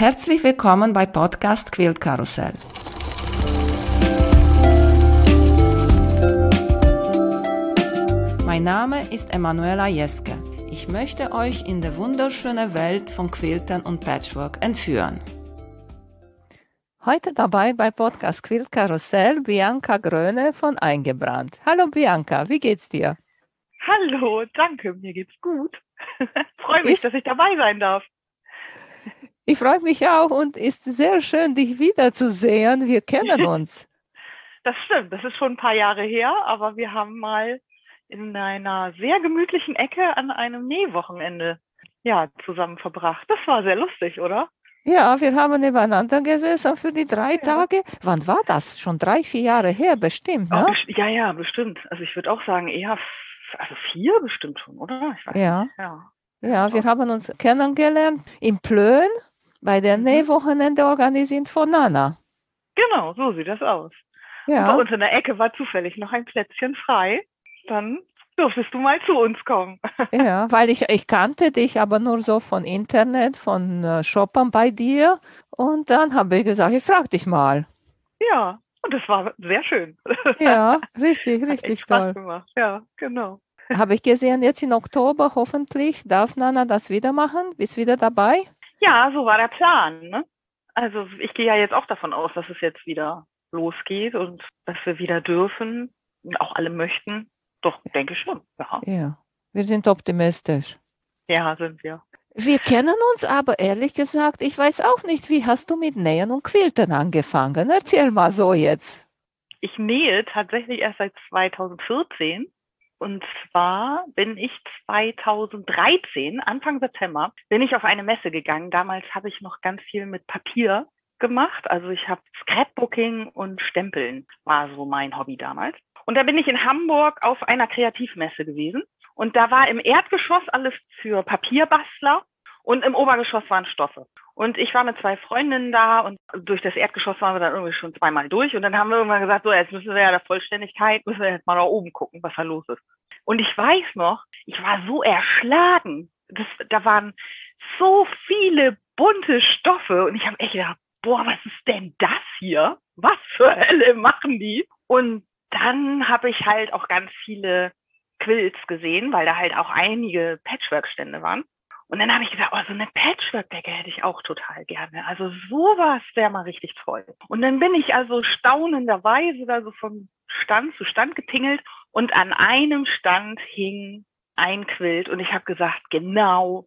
Herzlich willkommen bei Podcast Quilt Karussell. Mein Name ist Emanuela Jeske. Ich möchte euch in die wunderschöne Welt von Quiltern und Patchwork entführen. Heute dabei bei Podcast Quilt Karussell Bianca Gröne von Eingebrannt. Hallo Bianca, wie geht's dir? Hallo, danke, mir geht's gut. Freue mich, dass ich dabei sein darf. Ich freue mich auch und ist sehr schön, dich wiederzusehen. Wir kennen uns. Das stimmt, das ist schon ein paar Jahre her, aber wir haben mal in einer sehr gemütlichen Ecke an einem Nähwochenende zusammen verbracht. Das war sehr lustig, oder? Ja, wir haben nebeneinander gesessen für die 3 Tage. Wann war das? Schon 3, 4 Jahre her, bestimmt, ne? Ja, bestimmt. Also ich würde auch sagen, eher 4 bestimmt schon, oder? Ich weiß nicht. Ja, wir haben uns kennengelernt in Plön bei der Nähwochenende organisiert von Nana. Genau, so sieht das aus. Ja. Und bei uns in der Ecke war zufällig noch ein Plätzchen frei. Dann durftest du mal zu uns kommen. Ja, weil ich kannte dich aber nur so von Internet, von Shoppern bei dir. Und dann habe ich gesagt, ich frage dich mal. Ja, und das war sehr schön. Ja, richtig Hat echt toll. Spaß gemacht. Ja, genau. Habe ich gesehen, jetzt in Oktober hoffentlich darf Nana das wieder machen. Bist wieder dabei? Ja, so war der Plan, ne? Also ich gehe ja jetzt auch davon aus, dass es jetzt wieder losgeht und dass wir wieder dürfen und auch alle möchten. Doch, denke schon, ja. Ja, wir sind optimistisch. Ja, sind wir. Wir kennen uns, aber ehrlich gesagt, ich weiß auch nicht, wie hast du mit Nähen und Quilten angefangen? Erzähl mal so jetzt. Ich nähe tatsächlich erst seit 2014. Und zwar bin ich 2013, Anfang September, bin ich auf eine Messe gegangen. Damals habe ich noch ganz viel mit Papier gemacht. Also ich habe Scrapbooking und Stempeln, war so mein Hobby damals. Und da bin ich in Hamburg auf einer Kreativmesse gewesen. Und da war im Erdgeschoss alles für Papierbastler und im Obergeschoss waren Stoffe. Und ich war mit 2 Freundinnen da und durch das Erdgeschoss waren wir dann irgendwie schon 2-mal durch. Und dann haben wir irgendwann gesagt, so jetzt müssen wir ja der Vollständigkeit, müssen wir jetzt mal nach oben gucken, was da los ist. Und ich weiß noch, ich war so erschlagen. Da waren so viele bunte Stoffe und ich habe echt gedacht, boah, was ist denn das hier? Was zur Hölle machen die? Und dann habe ich halt auch ganz viele Quilts gesehen, weil da halt auch einige Patchwork-Stände waren. Und dann habe ich gesagt, oh, so eine Patchwork-Decke hätte ich auch total gerne. Also sowas wäre mal richtig toll. Und dann bin ich also staunenderweise da so von Stand zu Stand getingelt und an einem Stand hing ein Quilt und ich habe gesagt, genau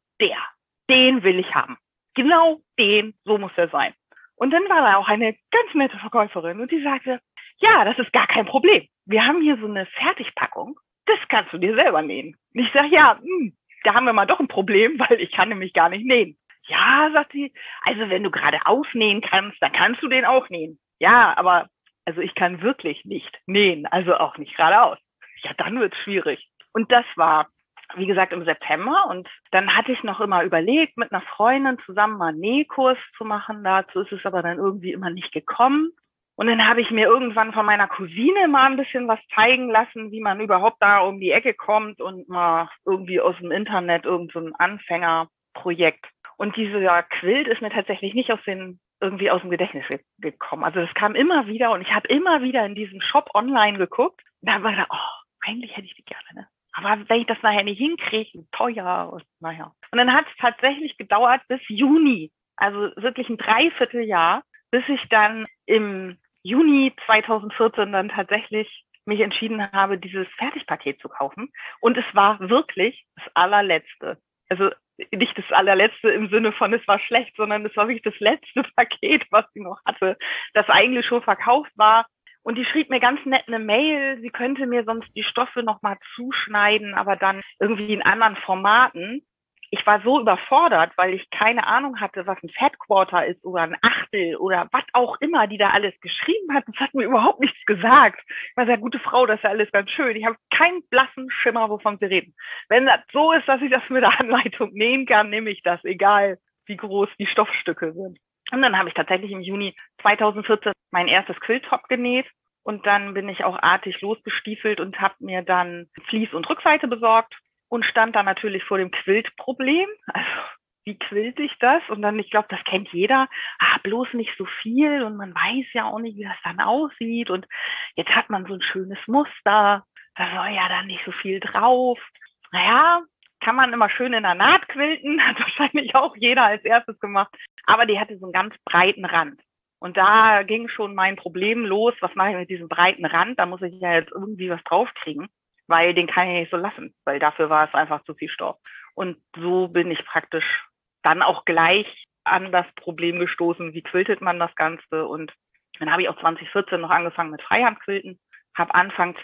den will ich haben. Genau den, so muss er sein. Und dann war da auch eine ganz nette Verkäuferin und die sagte, ja, das ist gar kein Problem. Wir haben hier so eine Fertigpackung, das kannst du dir selber nähen. Und ich sage, ja, da haben wir mal doch ein Problem, weil ich kann nämlich gar nicht nähen. Ja, sagt sie, also wenn du gerade ausnähen kannst, dann kannst du den auch nähen. Ja, aber also ich kann wirklich nicht nähen, also auch nicht geradeaus. Ja, dann wird's schwierig. Und das war, wie gesagt, im September. Und dann hatte ich noch immer überlegt, mit einer Freundin zusammen mal einen Nähkurs zu machen. Dazu ist es aber dann irgendwie immer nicht gekommen. Und dann habe ich mir irgendwann von meiner Cousine mal ein bisschen was zeigen lassen, wie man überhaupt da um die Ecke kommt und mal irgendwie aus dem Internet irgend so ein Anfängerprojekt. Und dieser Quilt ist mir tatsächlich nicht irgendwie aus dem Gedächtnis gekommen. Also das kam immer wieder und ich habe immer wieder in diesem Shop online geguckt. Und da war ich gedacht, oh, eigentlich hätte ich die gerne, ne? Aber wenn ich das nachher nicht hinkriege, teuer und naja. Und dann hat es tatsächlich gedauert bis Juni, also wirklich ein Dreivierteljahr, bis ich dann im Juni 2014 dann tatsächlich mich entschieden habe, dieses Fertigpaket zu kaufen. Und es war wirklich das allerletzte. Also nicht das allerletzte im Sinne von, es war schlecht, sondern es war wirklich das letzte Paket, was sie noch hatte, das eigentlich schon verkauft war. Und die schrieb mir ganz nett eine Mail, sie könnte mir sonst die Stoffe nochmal zuschneiden, aber dann irgendwie in anderen Formaten. Ich war so überfordert, weil ich keine Ahnung hatte, was ein Fatquarter ist oder ein Achtel oder was auch immer, die da alles geschrieben hat. Das hat mir überhaupt nichts gesagt. Ich war sehr gute Frau, das ist ja alles ganz schön. Ich habe keinen blassen Schimmer, wovon sie reden. Wenn das so ist, dass ich das mit der Anleitung nähen kann, nehme ich das, egal wie groß die Stoffstücke sind. Und dann habe ich tatsächlich im Juni 2014 mein erstes Quilttop genäht. Und dann bin ich auch artig losgestiefelt und habe mir dann Vlies und Rückseite besorgt. Und stand da natürlich vor dem Quiltproblem. Also wie quilte ich das? Und dann, ich glaube, das kennt jeder, bloß nicht so viel und man weiß ja auch nicht, wie das dann aussieht und jetzt hat man so ein schönes Muster, da soll ja dann nicht so viel drauf. Naja, kann man immer schön in der Naht quilten, hat wahrscheinlich auch jeder als erstes gemacht, aber die hatte so einen ganz breiten Rand. Und da ging schon mein Problem los, was mache ich mit diesem breiten Rand? Da muss ich ja jetzt irgendwie was draufkriegen, weil den kann ich nicht so lassen, weil dafür war es einfach zu viel Stoff. Und so bin ich praktisch dann auch gleich an das Problem gestoßen, wie quiltet man das Ganze. Und dann habe ich auch 2014 noch angefangen mit Freihandquilten, habe Anfang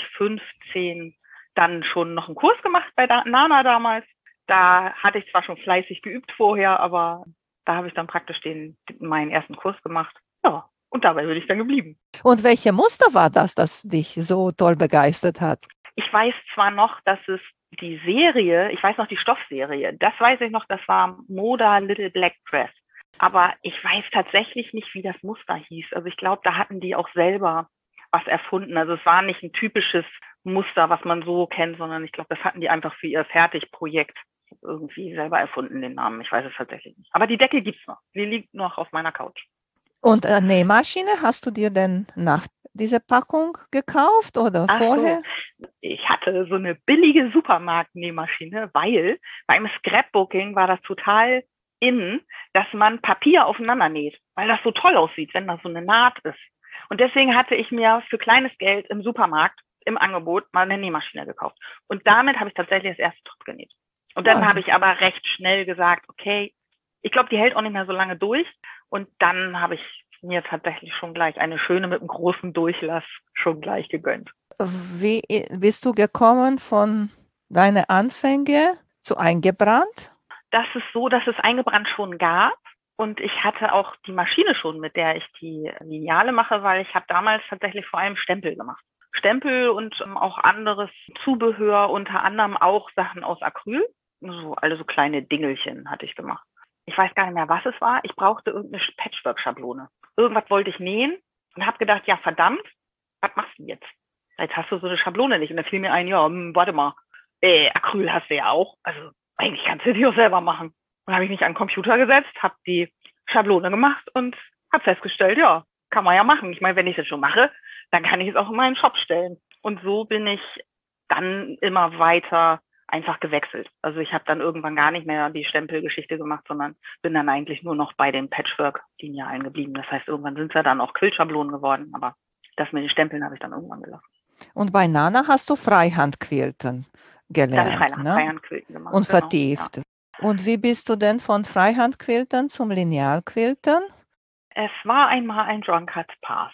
2015 dann schon noch einen Kurs gemacht bei Nana damals. Da hatte ich zwar schon fleißig geübt vorher, aber da habe ich dann praktisch meinen ersten Kurs gemacht. Ja, und dabei bin ich dann geblieben. Und welche Muster war das dich so toll begeistert hat? Ich weiß zwar noch, dass es die Serie, ich weiß noch die Stoffserie, das weiß ich noch, das war Moda Little Black Dress. Aber ich weiß tatsächlich nicht, wie das Muster hieß. Also ich glaube, da hatten die auch selber was erfunden. Also es war nicht ein typisches Muster, was man so kennt, sondern ich glaube, das hatten die einfach für ihr Fertigprojekt irgendwie selber erfunden, den Namen. Ich weiß es tatsächlich nicht. Aber die Decke gibt's noch. Die liegt noch auf meiner Couch. Und Nähmaschine, hast du dir denn nach dieser Packung gekauft oder vorher? So. Ich hatte so eine billige Supermarkt-Nähmaschine, weil beim Scrapbooking war das total in, dass man Papier aufeinander näht, weil das so toll aussieht, wenn das so eine Naht ist. Und deswegen hatte ich mir für kleines Geld im Supermarkt im Angebot mal eine Nähmaschine gekauft. Und damit habe ich tatsächlich das erste Top genäht. Und dann habe ich aber recht schnell gesagt, okay, ich glaube, die hält auch nicht mehr so lange durch. Und dann habe ich mir tatsächlich schon gleich eine schöne mit einem großen Durchlass schon gleich gegönnt. Wie bist du gekommen von deinen Anfängen zu eingebrannt? Das ist so, dass es eingebrannt schon gab. Und ich hatte auch die Maschine schon, mit der ich die Lineale mache, weil ich habe damals tatsächlich vor allem Stempel gemacht. Stempel und auch anderes Zubehör, unter anderem auch Sachen aus Acryl. So, alle so kleine Dingelchen hatte ich gemacht. Ich weiß gar nicht mehr, was es war. Ich brauchte irgendeine Patchwork-Schablone. Irgendwas wollte ich nähen und habe gedacht, ja verdammt, was machst du jetzt? Jetzt hast du so eine Schablone nicht. Und dann fiel mir ein, ja, warte mal, Acryl hast du ja auch. Also eigentlich kannst du die auch selber machen. Dann habe ich mich an den Computer gesetzt, habe die Schablone gemacht und habe festgestellt, ja, kann man ja machen. Ich meine, wenn ich das schon mache, dann kann ich es auch in meinen Shop stellen. Und so bin ich dann immer weiter einfach gewechselt. Also ich habe dann irgendwann gar nicht mehr die Stempelgeschichte gemacht, sondern bin dann eigentlich nur noch bei den Patchwork-Linealen geblieben. Das heißt, irgendwann sind es ja dann auch Quillschablonen geworden, aber das mit den Stempeln habe ich dann irgendwann gelassen. Und bei Nana hast du Freihandquilten gelernt, Da habe ich Freihandquilten gemacht. und vertieft. Ja. Und wie bist du denn von Freihandquilten zum Linealquilten? Es war einmal ein Drunkard's Pass.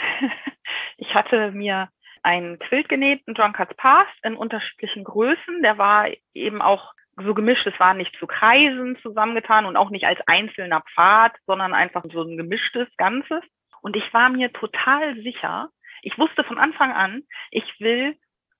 Ich hatte mir einen Quilt genäht, einen Drunkard's Pass in unterschiedlichen Größen. Der war eben auch so gemischt, es war nicht zu Kreisen zusammengetan und auch nicht als einzelner Pfad, sondern einfach so ein gemischtes Ganzes. Und ich war mir total sicher, ich wusste von Anfang an, ich will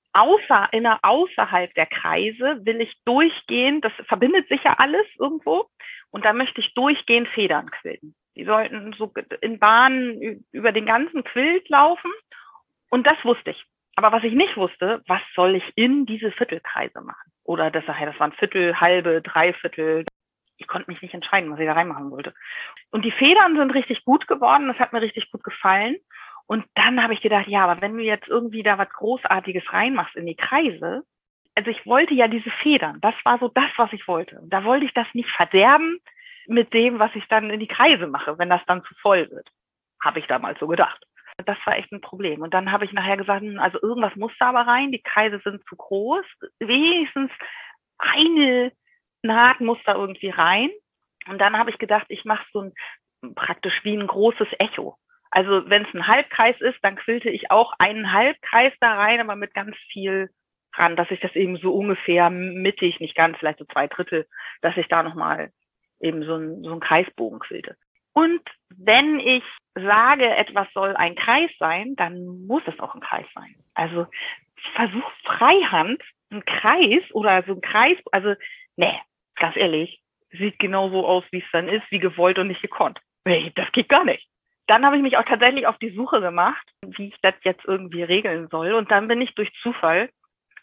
außerhalb der Kreise will ich durchgehend, das verbindet sich ja alles irgendwo, und da möchte ich durchgehend Federn quilten. Die sollten so in Bahnen über den ganzen Quilt laufen, und das wusste ich. Aber was ich nicht wusste, was soll ich in diese Viertelkreise machen? Oder das waren Viertel, halbe, Dreiviertel. Ich konnte mich nicht entscheiden, was ich da reinmachen wollte. Und die Federn sind richtig gut geworden, das hat mir richtig gut gefallen. Und dann habe ich gedacht, ja, aber wenn du jetzt irgendwie da was Großartiges reinmachst in die Kreise, also ich wollte ja diese Federn, das war so das, was ich wollte. Und da wollte ich das nicht verderben mit dem, was ich dann in die Kreise mache, wenn das dann zu voll wird. Habe ich damals so gedacht. Das war echt ein Problem. Und dann habe ich nachher gesagt, also irgendwas muss da aber rein, die Kreise sind zu groß, wenigstens eine Naht muss da irgendwie rein. Und dann habe ich gedacht, ich mache so praktisch wie ein großes Echo. Also wenn es ein Halbkreis ist, dann quilte ich auch einen Halbkreis da rein, aber mit ganz viel ran, dass ich das eben so ungefähr mittig, nicht ganz, vielleicht so 2/3, dass ich da nochmal eben so einen Kreisbogen quilte. Und wenn ich sage, etwas soll ein Kreis sein, dann muss es auch ein Kreis sein. Also ich versuche Freihand, ein Kreis oder so ein Kreis, also nee, ganz ehrlich, sieht genau so aus, wie es dann ist, wie gewollt und nicht gekonnt. Das geht gar nicht. Dann habe ich mich auch tatsächlich auf die Suche gemacht, wie ich das jetzt irgendwie regeln soll. Und dann bin ich durch Zufall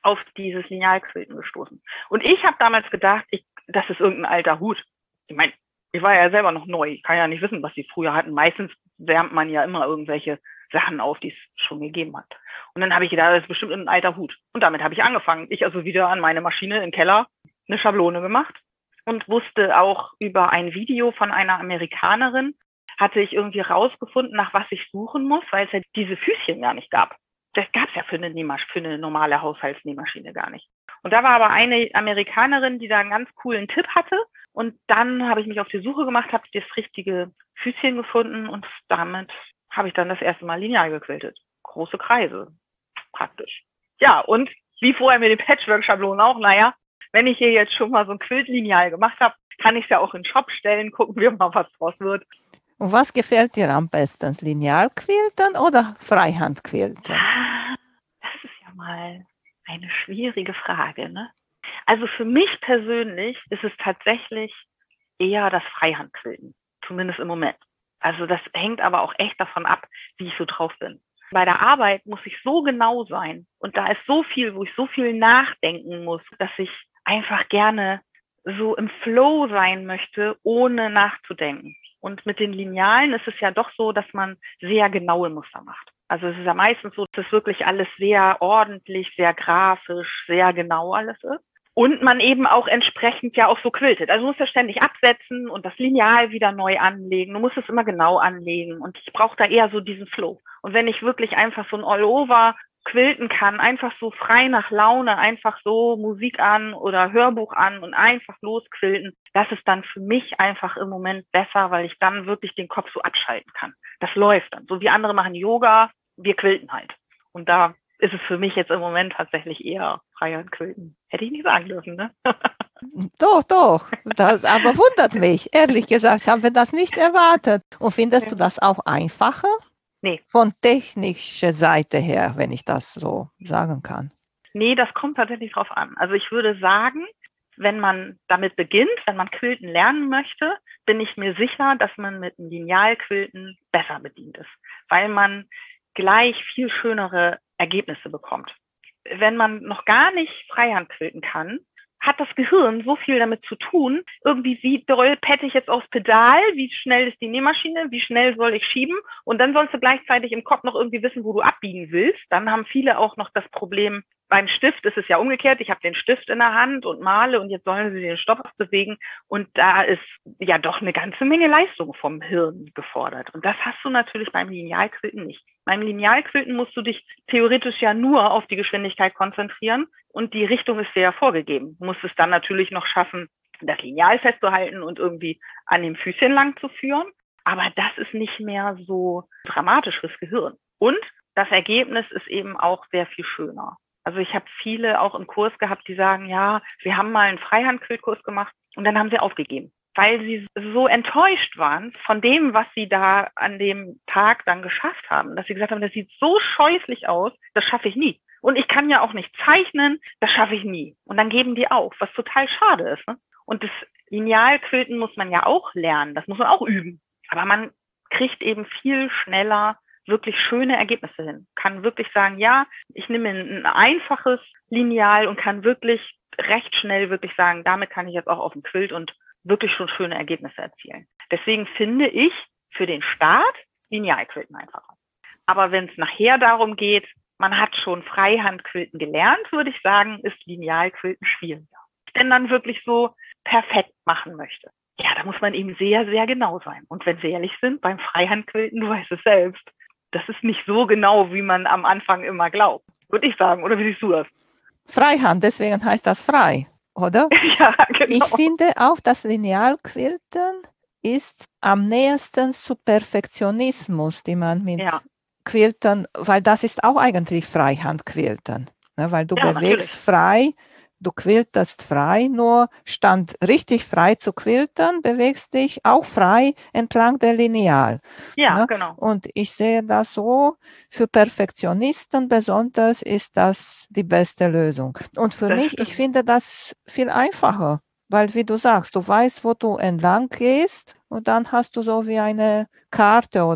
auf dieses Linealquilten gestoßen. Und ich habe damals gedacht, das ist irgendein alter Hut. Ich meine, ich war ja selber noch neu. Ich kann ja nicht wissen, was die früher hatten. Meistens wärmt man ja immer irgendwelche Sachen auf, die es schon gegeben hat. Und dann habe ich gedacht, das ist bestimmt ein alter Hut. Und damit habe ich angefangen. Ich also wieder an meine Maschine im Keller eine Schablone gemacht und wusste auch über ein Video von einer Amerikanerin, hatte ich irgendwie rausgefunden, nach was ich suchen muss, weil es ja diese Füßchen gar nicht gab. Das gab es ja für eine normale Haushaltsnähmaschine gar nicht. Und da war aber eine Amerikanerin, die da einen ganz coolen Tipp hatte. Und dann habe ich mich auf die Suche gemacht, habe das richtige Füßchen gefunden und damit habe ich dann das erste Mal lineal gequiltet. Große Kreise, praktisch. Ja, und wie vorher mit den Patchwork-Schablonen auch, naja, wenn ich hier jetzt schon mal so ein Quiltlineal gemacht habe, kann ich es ja auch in den Shop stellen, gucken wir mal, was draus wird. Und was gefällt dir am besten, das Linealquilten oder Freihandquilten? Das ist ja mal eine schwierige Frage, ne? Also für mich persönlich ist es tatsächlich eher das Freihandquilten, zumindest im Moment. Also das hängt aber auch echt davon ab, wie ich so drauf bin. Bei der Arbeit muss ich so genau sein und da ist so viel, wo ich so viel nachdenken muss, dass ich einfach gerne so im Flow sein möchte, ohne nachzudenken. Und mit den Linealen ist es ja doch so, dass man sehr genaue Muster macht. Also es ist ja meistens so, dass wirklich alles sehr ordentlich, sehr grafisch, sehr genau alles ist. Und man eben auch entsprechend ja auch so quiltet. Also du musst ja ständig absetzen und das Lineal wieder neu anlegen. Du musst es immer genau anlegen. Und ich brauche da eher so diesen Flow. Und wenn ich wirklich einfach so ein All-Over quilten kann, einfach so frei nach Laune, einfach so Musik an oder Hörbuch an und einfach losquilten, das ist dann für mich einfach im Moment besser, weil ich dann wirklich den Kopf so abschalten kann. Das läuft dann. So wie andere machen Yoga, wir quilten halt. Und da ist es für mich jetzt im Moment tatsächlich eher Freihandquilten. Hätte ich nicht sagen dürfen, ne? Doch. Das aber wundert mich. Ehrlich gesagt, haben wir das nicht erwartet. Und findest du das auch einfacher? Nee. Von technischer Seite her, wenn ich das so sagen kann. Nee, das kommt tatsächlich drauf an. Also ich würde sagen, wenn man damit beginnt, wenn man Quilten lernen möchte, bin ich mir sicher, dass man mit einem Linealquilten besser bedient ist, weil man gleich viel schönere Ergebnisse bekommt. Wenn man noch gar nicht Freihand quilten kann, hat das Gehirn so viel damit zu tun, irgendwie wie doll pette ich jetzt aufs Pedal, wie schnell ist die Nähmaschine, wie schnell soll ich schieben und dann sollst du gleichzeitig im Kopf noch irgendwie wissen, wo du abbiegen willst. Dann haben viele auch noch das Problem, beim Stift ist es ja umgekehrt, ich habe den Stift in der Hand und male und jetzt sollen sie den Stopp bewegen und da ist ja doch eine ganze Menge Leistung vom Hirn gefordert und das hast du natürlich beim Linealquilten nicht. Beim Linealquilten musst du dich theoretisch ja nur auf die Geschwindigkeit konzentrieren und die Richtung ist dir ja vorgegeben. Du musst es dann natürlich noch schaffen, das Lineal festzuhalten und irgendwie an dem Füßchen lang zu führen. Aber das ist nicht mehr so dramatisch fürs Gehirn. Und das Ergebnis ist eben auch sehr viel schöner. Also ich habe viele auch im Kurs gehabt, die sagen, ja, sie haben mal einen Freihandquiltkurs gemacht und dann haben sie aufgegeben, weil sie so enttäuscht waren von dem, was sie da an dem Tag dann geschafft haben, dass sie gesagt haben, das sieht so scheußlich aus, das schaffe ich nie. Und ich kann ja auch nicht zeichnen, das schaffe ich nie. Und dann geben die auf, was total schade ist. Ne? Und das Linealquilten muss man ja auch lernen, das muss man auch üben. Aber man kriegt eben viel schneller wirklich schöne Ergebnisse hin. Kann wirklich sagen, ja, ich nehme ein einfaches Lineal und kann wirklich recht schnell wirklich sagen, damit kann ich jetzt auch auf dem Quilt und wirklich schon schöne Ergebnisse erzielen. Deswegen finde ich für den Start Linealquilten einfacher. Aber wenn es nachher darum geht, man hat schon Freihandquilten gelernt, würde ich sagen, ist Linealquilten schwieriger. Wenn man wirklich so perfekt machen möchte. Ja, da muss man eben sehr, sehr genau sein. Und wenn wir ehrlich sind, beim Freihandquilten, du weißt es selbst, das ist nicht so genau, wie man am Anfang immer glaubt, würde ich sagen. Oder wie siehst du das? Freihand, deswegen heißt das frei, oder? Ja, genau. Ich finde auch, das Linealquilten ist am nächsten zu Perfektionismus, die man mit Quilten, weil das ist auch eigentlich Freihandquilten, ne, weil du bewegst frei, du quiltest frei, nur statt richtig frei zu quilten, bewegst dich auch frei entlang der Lineal. Ja, ne? Genau. Und ich sehe das so, für Perfektionisten besonders ist das die beste Lösung. Und für mich, ich finde das viel einfacher, weil wie du sagst, du weißt, wo du entlang gehst und dann hast du so wie eine Karte oder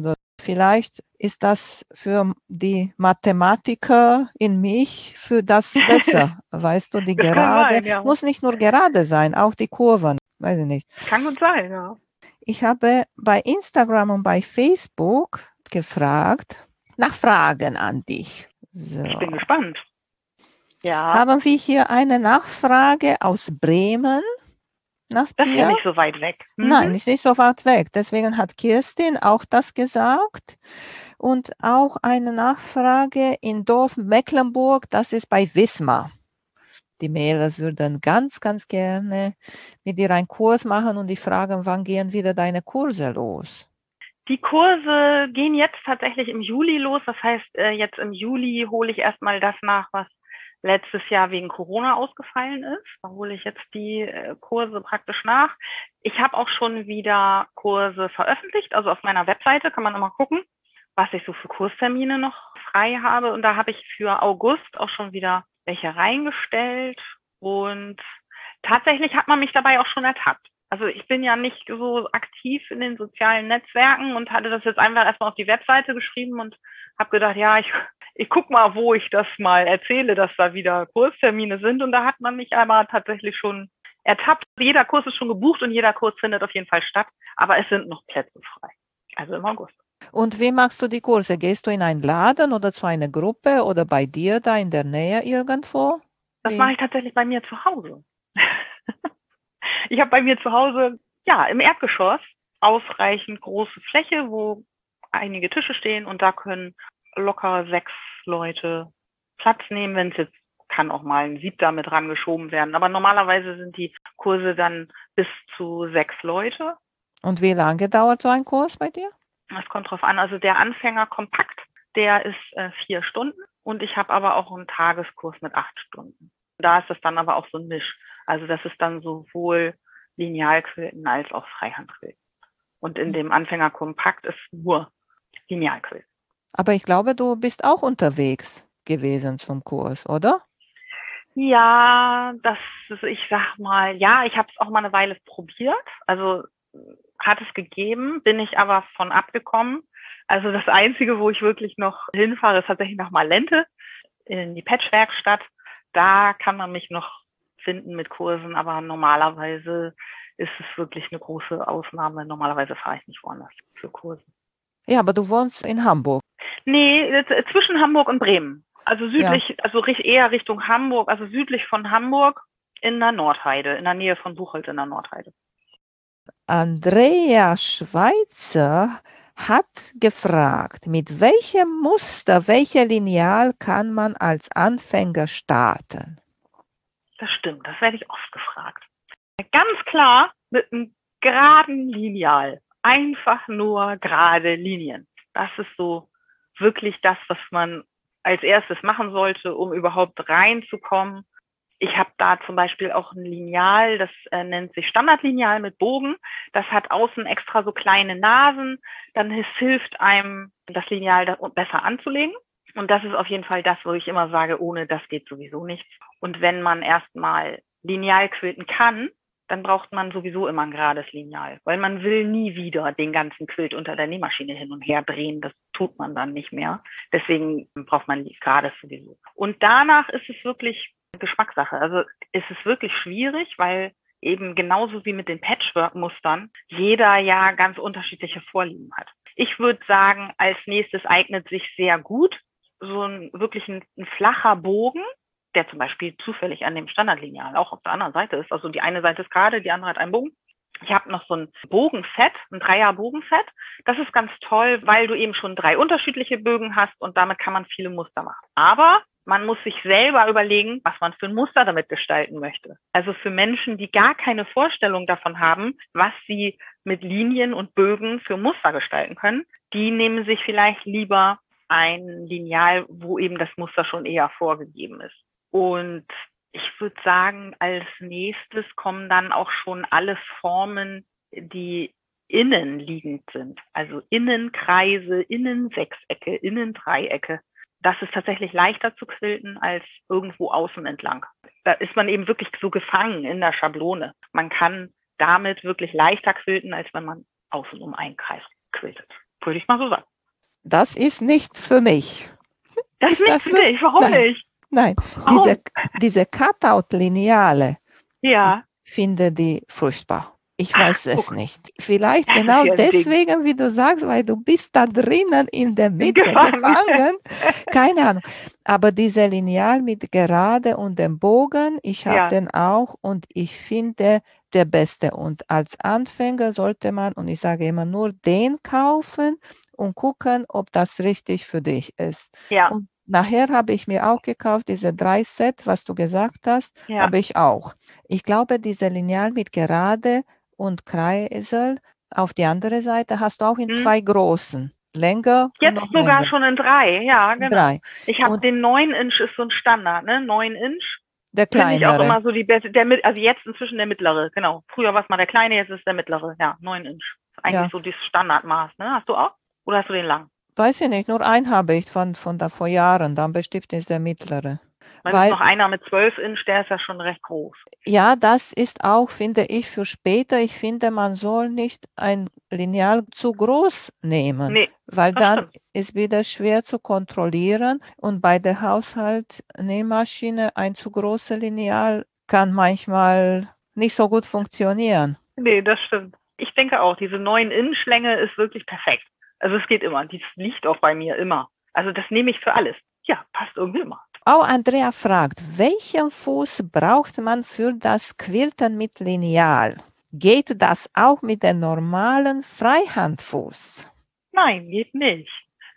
vielleicht ist das für die Mathematiker in mich für das besser. Weißt du, die Das kann Gerade, sein, ja. muss nicht nur gerade sein, auch die Kurven, weiß ich nicht. Kann gut sein, ja. Ich habe bei Instagram und bei Facebook gefragt nach Fragen an dich. So. Ich bin gespannt. Ja. Haben wir hier eine Nachfrage aus Bremen nach Das ist dir? ja nicht so weit weg. Nein, ist nicht so weit weg. Deswegen hat Kirstin auch das gesagt. Und auch eine Nachfrage in Dorf Mecklenburg, das ist bei Wismar. Die Mädels würden ganz, ganz gerne mit dir einen Kurs machen und die fragen, wann gehen wieder deine Kurse los? Die Kurse gehen jetzt tatsächlich im Juli los. Das heißt, jetzt im Juli hole ich erstmal das nach, was letztes Jahr wegen Corona ausgefallen ist. Da hole ich jetzt die Kurse praktisch nach. Ich habe auch schon wieder Kurse veröffentlicht. Also auf meiner Webseite kann man immer gucken, was ich so für Kurstermine noch frei habe. Und da habe ich für August auch schon wieder welche reingestellt. Und tatsächlich hat man mich dabei auch schon ertappt. Also ich bin ja nicht so aktiv in den sozialen Netzwerken und hatte das jetzt einfach erstmal auf die Webseite geschrieben und habe gedacht, ja, ich guck mal, wo ich das mal erzähle, dass da wieder Kurstermine sind. Und da hat man mich aber tatsächlich schon ertappt. Jeder Kurs ist schon gebucht und jeder Kurs findet auf jeden Fall statt. Aber es sind noch Plätze frei. Also im August. Und wie machst du die Kurse? Gehst du in einen Laden oder zu einer Gruppe oder bei dir da in der Nähe irgendwo? Das mache ich tatsächlich bei mir zu Hause. Ich habe bei mir zu Hause, ja, im Erdgeschoss ausreichend große Fläche, wo einige Tische stehen und da können locker 6 Leute Platz nehmen. Wenn es jetzt kann auch mal ein 7. mit rangeschoben werden. Aber normalerweise sind die Kurse dann bis zu 6 Leute. Und wie lange dauert so ein Kurs bei dir? Das kommt drauf an. Also der Anfänger kompakt, der ist 4 Stunden und ich habe aber auch einen Tageskurs mit 8 Stunden. Da ist das dann aber auch so ein Misch. Also das ist dann sowohl Linealquilten als auch Freihandquilten. Und in dem Anfänger kompakt ist nur Linealquilten. Aber ich glaube, du bist auch unterwegs gewesen zum Kurs, oder? Ja, ich sag mal, ja, ich habe es auch mal eine Weile probiert. Also hat es gegeben, bin ich aber von abgekommen. Also das Einzige, wo ich wirklich noch hinfahre, ist tatsächlich nach Malente in die Patchwerkstatt. Da kann man mich noch finden mit Kursen, aber normalerweise ist es wirklich eine große Ausnahme. Normalerweise fahre ich nicht woanders für Kurse. Ja, aber du wohnst in Hamburg. Nee, zwischen Hamburg und Bremen. Also südlich, ja. Also eher Richtung Hamburg, also südlich von Hamburg in der Nordheide, in der Nähe von Buchholz in der Nordheide. Andrea Schweitzer hat gefragt, mit welchem Muster, welcher Lineal kann man als Anfänger starten? Das stimmt, das werde ich oft gefragt. Ganz klar mit einem geraden Lineal. Einfach nur gerade Linien. Das ist so wirklich das, was man als erstes machen sollte, um überhaupt reinzukommen. Ich habe da zum Beispiel auch ein Lineal, das nennt sich Standardlineal mit Bogen. Das hat außen extra so kleine Nasen. Dann hilft einem, das Lineal besser anzulegen. Und das ist auf jeden Fall das, wo ich immer sage, ohne das geht sowieso nichts. Und wenn man erstmal Lineal quilten kann, dann braucht man sowieso immer ein gerades Lineal, weil man will nie wieder den ganzen Quilt unter der Nähmaschine hin und her drehen. Das tut man dann nicht mehr. Deswegen braucht man gerades sowieso. Und danach ist es wirklich Geschmackssache. Also ist es wirklich schwierig, weil eben genauso wie mit den Patchwork-Mustern jeder ja ganz unterschiedliche Vorlieben hat. Ich würde sagen, als nächstes eignet sich sehr gut so ein flacher Bogen, der zum Beispiel zufällig an dem Standardlineal auch auf der anderen Seite ist. Also die eine Seite ist gerade, die andere hat einen Bogen. Ich habe noch so ein Bogenset, ein 3er-Bogenset. Das ist ganz toll, weil du eben schon 3 unterschiedliche Bögen hast und damit kann man viele Muster machen. Aber man muss sich selber überlegen, was man für ein Muster damit gestalten möchte. Also für Menschen, die gar keine Vorstellung davon haben, was sie mit Linien und Bögen für Muster gestalten können, die nehmen sich vielleicht lieber ein Lineal, wo eben das Muster schon eher vorgegeben ist. Und ich würde sagen, als nächstes kommen dann auch schon alle Formen, die innen liegend sind. Also Innenkreise, Innensechsecke, Innendreiecke. Das ist tatsächlich leichter zu quilten als irgendwo außen entlang. Da ist man eben wirklich so gefangen in der Schablone. Man kann damit wirklich leichter quilten, als wenn man außen um einen Kreis quiltet. Würde ich mal so sagen. das ist nicht für mich. Das ist nicht für dich, warum Nein, nicht? nein. Warum? Diese Cutout-Lineale, Ja. ich finde die furchtbar. Ich Ach, weiß es guck, nicht. Vielleicht das ist genau ja ein Ding. deswegen, wie du sagst, weil du bist da drinnen in der Mitte Gefangen. gefangen. Keine Ahnung. Aber diese Lineal mit Gerade und dem Bogen, ich habe Ja, den auch und ich finde der beste. Und als Anfänger sollte man, und ich sage immer, nur den kaufen und gucken, ob das richtig für dich ist. ja, Und nachher habe ich mir auch gekauft, diese 3 Set, was du gesagt hast, ja. habe ich auch. Ich glaube, diese Lineal mit Gerade und Kreisel auf die andere Seite hast du auch in Hm. 2 großen. Länger und Jetzt noch sogar länger. schon in 3, ja, genau. 3. Ich habe Und den 9 Inch ist so ein Standard, ne? 9 Inch der finde ich auch kleinere. immer so die beste, also jetzt inzwischen der mittlere, genau. Früher war es mal der kleine, jetzt ist der mittlere, ja, 9 Inch. Ist eigentlich Ja, so das Standardmaß, ne? Hast du auch? Oder hast du den lang? weiß ich nicht, nur einen habe ich von da vor Jahren, dann bestimmt ist der mittlere. Weil es Weil noch einer mit 12 Inch, der ist ja schon recht groß. ja, das ist auch, finde ich, für später. Ich finde, man soll nicht ein Lineal zu groß nehmen, Nee, weil das dann stimmt. ist wieder schwer zu kontrollieren. Und bei der Haushaltsnähmaschine ein zu großes Lineal kann manchmal nicht so gut funktionieren. Nee, das stimmt. Ich denke auch, diese 9 Inch Länge ist wirklich perfekt. Also es geht immer. Die liegt auch bei mir immer. Also das nehme ich für alles. Ja, passt irgendwie immer. Auch Andrea fragt, welchen Fuß braucht man für das Quilten mit Lineal? Geht das auch mit dem normalen Freihandfuß? Nein, geht nicht.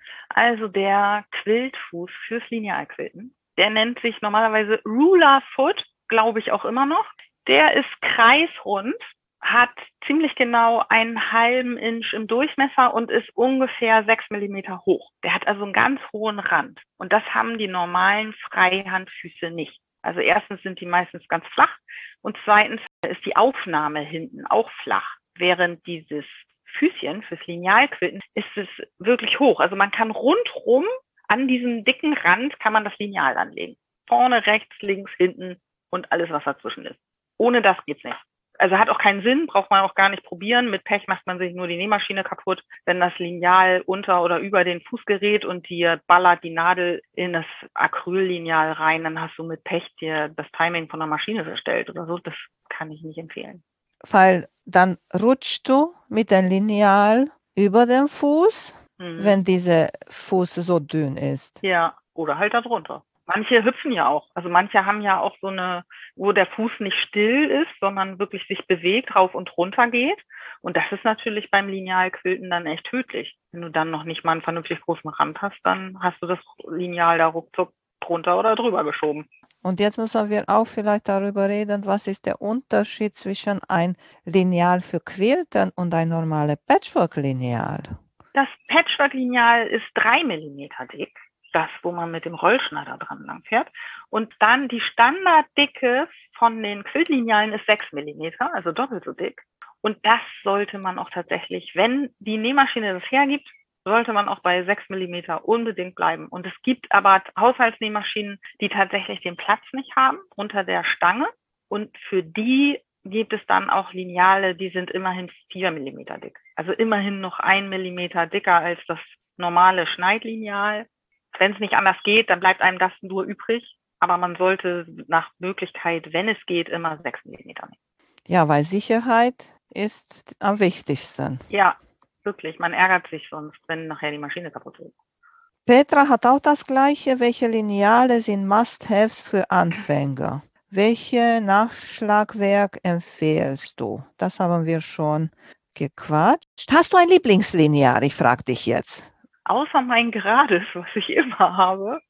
Also der Quiltfuß fürs Linealquilten, der nennt sich normalerweise Ruler Foot, glaube ich auch immer noch. Der ist kreisrund, hat ziemlich genau einen halben Inch im Durchmesser und ist ungefähr 6 mm hoch. Der hat also einen ganz hohen Rand. Und das haben die normalen Freihandfüße nicht. Also erstens sind die meistens ganz flach und zweitens ist die Aufnahme hinten auch flach, während dieses Füßchen fürs Linealquilten ist es wirklich hoch. Also man kann rundrum an diesem dicken Rand kann man das Lineal anlegen. Vorne, rechts, links, hinten und alles, was dazwischen ist. Ohne das geht's nicht. Also hat auch keinen Sinn, braucht man auch gar nicht probieren. Mit Pech macht man sich nur die Nähmaschine kaputt, wenn das Lineal unter oder über den Fuß gerät und dir ballert die Nadel in das Acryllineal rein, dann hast du mit Pech dir das Timing von der Maschine verstellt oder so. Das kann ich nicht empfehlen. Weil dann rutschst du mit dem Lineal über den Fuß, wenn dieser Fuß so dünn ist. Ja, oder halt darunter. Manche hüpfen ja auch. Also manche haben ja auch so eine, wo der Fuß nicht still ist, sondern wirklich sich bewegt, rauf und runter geht. Und das ist natürlich beim Linealquilten dann echt tödlich. Wenn du dann noch nicht mal einen vernünftig großen Rand hast, dann hast du das Lineal da ruckzuck drunter oder drüber geschoben. Und jetzt müssen wir auch vielleicht darüber reden, was ist der Unterschied zwischen ein Lineal für Quilten und ein normales Patchwork-Lineal? Das Patchwork-Lineal ist 3 Millimeter dick. Das, wo man mit dem Rollschneider dran langfährt. Und dann die Standarddicke von den Quiltlinealen ist 6 Millimeter, also doppelt so dick. Und das sollte man auch tatsächlich, wenn die Nähmaschine das hergibt, sollte man auch bei 6 Millimeter unbedingt bleiben. Und es gibt aber Haushaltsnähmaschinen, die tatsächlich den Platz nicht haben unter der Stange. Und für die gibt es dann auch Lineale, die sind immerhin 4 Millimeter dick. Also immerhin noch 1 Millimeter dicker als das normale Schneidlineal. Wenn es nicht anders geht, dann bleibt einem das nur übrig. Aber man sollte nach Möglichkeit, wenn es geht, immer 6 Millimeter nehmen. Ja, weil Sicherheit ist am wichtigsten. Ja, wirklich. Man ärgert sich sonst, wenn nachher die Maschine kaputt ist. Petra hat auch das Gleiche. Welche Lineale sind Must-Haves für Anfänger? Welche Nachschlagwerk empfehlst du? Das haben wir schon gequatscht. Hast du ein Lieblingslineal? Ich frage dich jetzt. Außer mein Gerades, was ich immer habe.